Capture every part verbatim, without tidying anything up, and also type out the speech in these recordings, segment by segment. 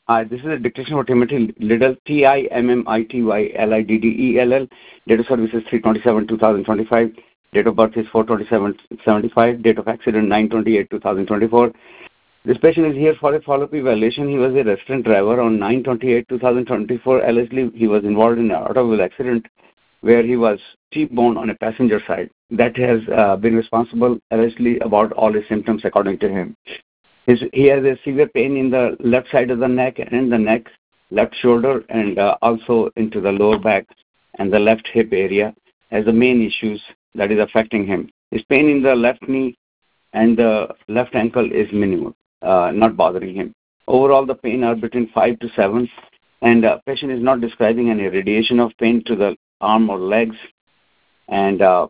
Hi, this is a dictation for Timothy Liddell, T I M M I T Y L I D D E L L. Date of service is three twenty-seven two thousand twenty-five. Date of birth is four twenty-seven seventy-five. Date of accident nine twenty-eight two thousand twenty-four. This patient is here for a follow-up evaluation. He was a restaurant driver on nine twenty-eight two thousand twenty-four. Allegedly, he was involved in an automobile accident where he was T-boned on a passenger side. That has uh, been responsible, allegedly, about all his symptoms according to him. His, he has a severe pain in the left side of the neck and the neck, left shoulder, and uh, also into the lower back and the left hip area as the main issues that is affecting him. His pain in the left knee and the left ankle is minimal, uh, not bothering him. Overall, the pain are between five to seven, and the patient is not describing any radiation of pain to the arm or legs, and uh,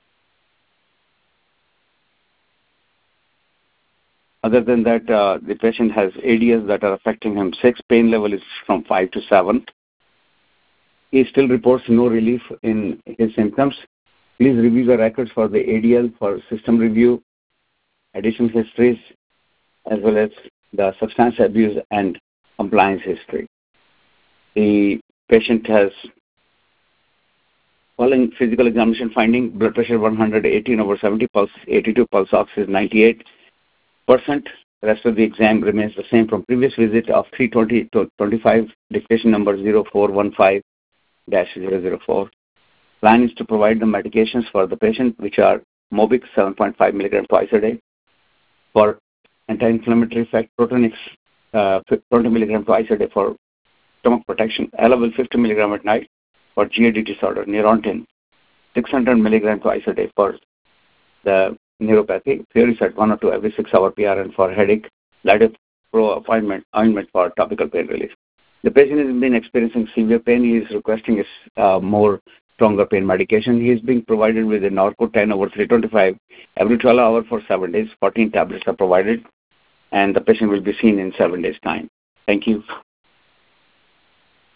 other than that, uh, the patient has A D S that are affecting him. Six pain level is from five to seven. He still reports no relief in his symptoms. Please review the records for the A D L for system review, additional histories, as well as the substance abuse and compliance history. The patient has following physical examination finding blood pressure one hundred eighteen over seventy, pulse eighty-two, pulse ox is ninety-eight percent. The rest of the exam remains the same from previous visit of three twenty to twenty-five, dictation number zero four one five dash zero zero four. Plan is to provide the medications for the patient, which are Mobix seven point five milligram twice a day, for anti-inflammatory effect, Protonix uh, twenty milligram twice a day for stomach protection, Elavil fifty milligram at night for G A D disorder, Neurontin six hundred milligram twice a day for the neuropathy, Furiset one or two every six hour P R N for headache, Lidocaine Pro appointment, ointment for topical pain relief. The patient has been experiencing severe pain. He is requesting a uh, more stronger pain medication. He is being provided with a Norco ten over three twenty-five every twelve hours for seven days. fourteen tablets are provided, and the patient will be seen in seven days' time. Thank you.